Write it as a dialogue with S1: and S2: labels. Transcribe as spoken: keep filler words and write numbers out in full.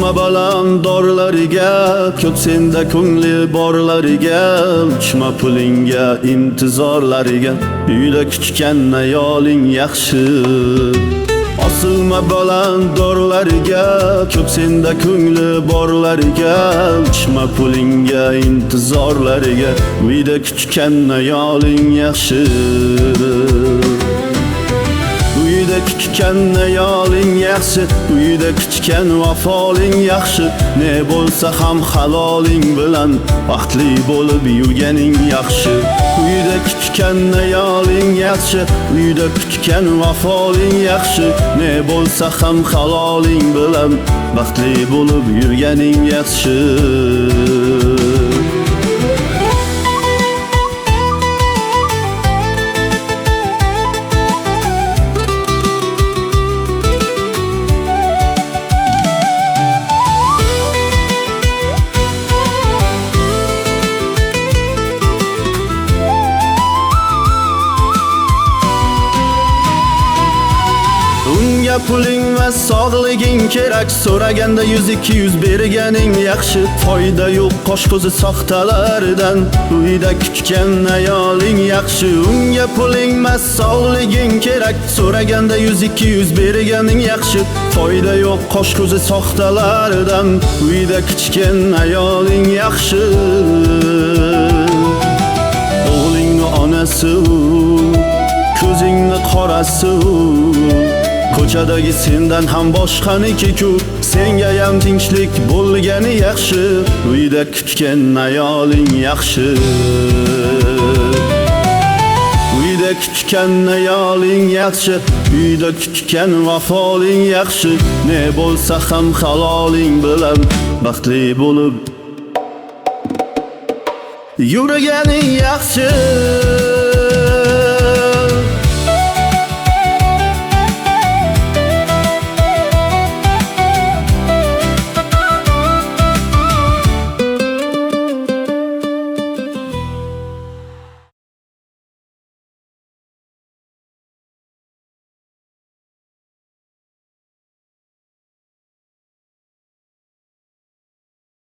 S1: Osilma balam dorlariga, ko'p senda ko'ngli borlariga, uchma pulingga, intizorlariga, uyda kutgan ayoling yaxshi. Osilma balam dorlariga, ko'p senda ko'ngli borlariga, uchma pulingga, intizorlariga, uyda kutgan ayoling yaxshi. Uyda kutgan ayoling yaxshi, uyda kutgan vafoling yaxshi. Ne bo'lsa ham haloling bilan baxtli bo'lib yurganing yaxshi. Uyda kutgan ayoling yaxshi, uyda kutgan vafoling yaxshi. Ne bo'lsa ham haloling bilan baxtli bo'lib yurganing yaxshi. Unga puling va sog'liging kerak, so'raganda yuz ikki yuz berganing yaxshi. Foyda yo'q qosh ko'zi soxtalardan, uyda kutgan ayoling yaxshi. Unga puling va sog'liging kerak, so'raganda yuz ikki yuz berganing yaxshi. Foyda yo'q qosh ko'zi soxtalardan, uyda kutgan ayoling yaxshi. O'g'lingni onasi, ko'zingni qorasi, ko'chadagi sendan ham boshqaniki-ku, senga ham tinchlik bo'lgani yaxshi. Uyda kutgan ayoling yaxshi. Uyda kutgan ayoling yaxshi, uyda kutgan vafoling yaxshi. Ne bo'lsa ham haloling bilan baxtli bo'lib yurganing yaxshi.